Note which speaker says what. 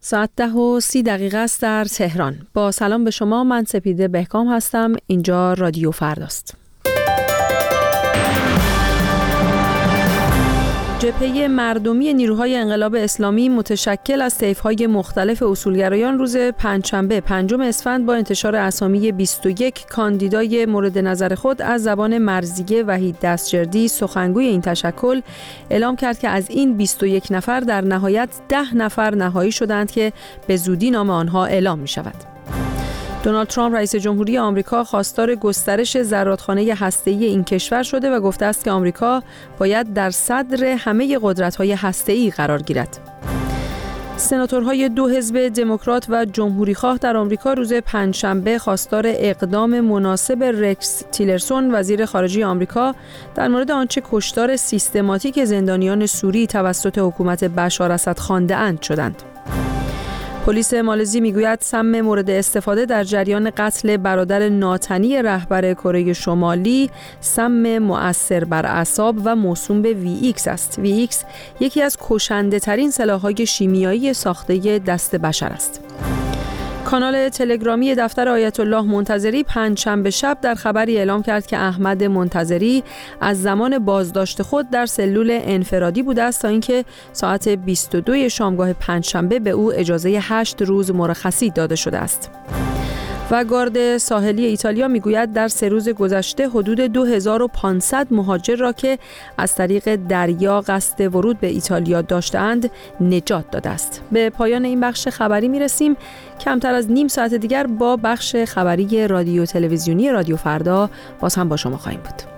Speaker 1: ساعت 10:30 است در تهران. با سلام به شما، من سپیده بهکام هستم. اینجا رادیو فرداست. جبهه مردمی نیروهای انقلاب اسلامی متشکل از طیف‌های مختلف اصولگرایان روز پنجشنبه 5 اسفند با انتشار اسامی 21 کاندیدای مورد نظر خود از زبان مرضیه وحید دستجردی، سخنگوی این تشکل، اعلام کرد که از این 21 نفر در نهایت 10 نفر نهایی شدند که به زودی نام آنها اعلام می‌شود. دونالد ترامپ رئیس جمهوری آمریکا خواستار گسترش زرادخانه هسته‌ای این کشور شده و گفته است که آمریکا باید در صدر همه قدرت‌های هسته‌ای قرار گیرد. سناتورهای 2 حزب دموکرات و جمهوری‌خواه در آمریکا روز پنجشنبه خواستار اقدام مناسب رکس تیلرسون وزیر خارجه آمریکا در مورد آنچه کشتار سیستماتیک زندانیان سوری توسط حکومت بشار اسد خوانده‌اند شدند. پلیس مالزی میگوید سم مورد استفاده در جریان قتل برادر ناتنی رهبر کره شمالی سم مؤثر بر اعصاب و موسوم به VX است. VX یکی از کشنده ترین سلاح‌های شیمیایی ساخته دست بشر است. کانال تلگرامی دفتر آیت الله منتظری پنجشنبه شب در خبری اعلام کرد که احمد منتظری از زمان بازداشت خود در سلول انفرادی بوده است تا اینکه ساعت 22 شامگاه پنجشنبه به او اجازه 8 روز مرخصی داده شده است. و گارد ساحلی ایتالیا میگوید در 3 روز گذشته حدود 2500 مهاجر را که از طریق دریا قصد ورود به ایتالیا داشتند نجات داده است. به پایان این بخش خبری میرسیم. کمتر از نیم ساعت دیگر با بخش خبری رادیو تلویزیونی رادیو فردا باز هم با شما خواهیم بود.